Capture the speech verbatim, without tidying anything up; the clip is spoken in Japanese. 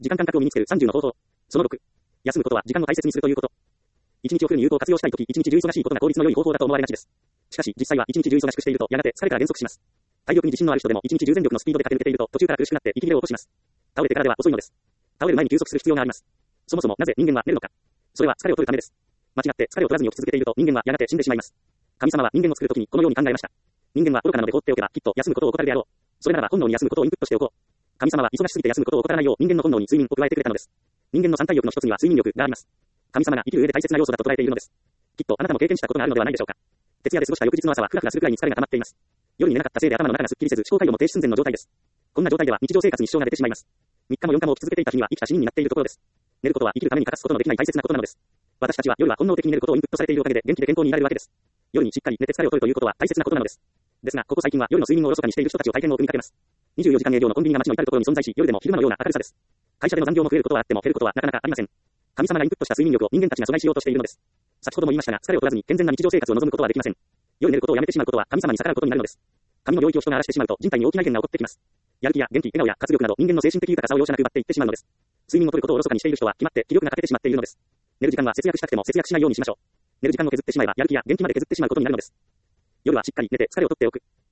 時間感覚を身につけるさんじゅうの方法。そのろく。休むことは時間を大切にするということ。一日をフルに有効活用したいとき、一日中忙しいことが効率の良い方法だと思われがちです。しかし、実際は一日中忙しくしていると、やがて疲れから減速します。体力に自信のある人でも一日中全力のスピードで駆け抜けていると、途中から苦しくなって息切れを起こします。倒れてからでは遅いのです。倒れる前に休息する必要があります。そもそもなぜ人間は寝るのか。それは疲れを取るためです。間違って疲れを取らずに起き続けていると人間はやがて死んでしまいます。神様は人間を作るときにこのように考えました。人間は愚かなので放っておけばきっと休むことを怠るであろう。それならば本能に休むことをインプットしておこう。神様は忙しすぎて休むことを怠らないよう人間の本能に睡眠を加えてくれたのです。人間の三体欲の一つには睡眠欲があります。神様が生きる上で大切な要素だと捉えているのです。きっとあなたも経験したことがあるのではないでしょうか。徹夜で過ごした翌日の朝はフラフラするくらいに疲れが溜まっています。夜に寝なかったせいで頭の中がすっきりせず思考回路も停止寸前の状態です。こんな状態では日常生活に支障が出てしまいます。みっかもよんかも起き続けていた日には生きた死人になっているところです。寝ることは生きるために欠かすことのできない大切なことなのです。私たちは夜は本能的に寝ることをインプットされているおかげで元気で健康にいられるわけです。夜にしっかり寝て疲れを取るということは大切なことなのです。ですが、ここ最近は夜の睡眠をおろそかにしている人たちを大変多く見かけます。にじゅうよじかん営業のコンビニが街の至るところに存在し、夜でも昼間のような明るさです。会社での残業も増えることはあっても減ることはなかなかありません。神様がインプットした睡眠力を人間たちが阻害しようとしているのです。先ほども言いましたが、疲れを取らずに健全な日常生活を望むことはできません。夜寝ることをやめてしまうことは神様に逆らうことになるのです。神の領域を人が荒らしてしまうと人体に大きな異変が起こってきます。やる気や元気、笑顔や活力など人間の精神的豊かさを容赦なく奪っていってしまうのです。睡眠を取ることをおろそかにしている人は決まって気力が欠けてしまっているのです。寝る時間は節約したくても節約しないようにしましょう。寝る時間を削ってしまえばやる気や元気まで削ってしまうことになるのです。夜はしっかり寝て疲れを取っておく。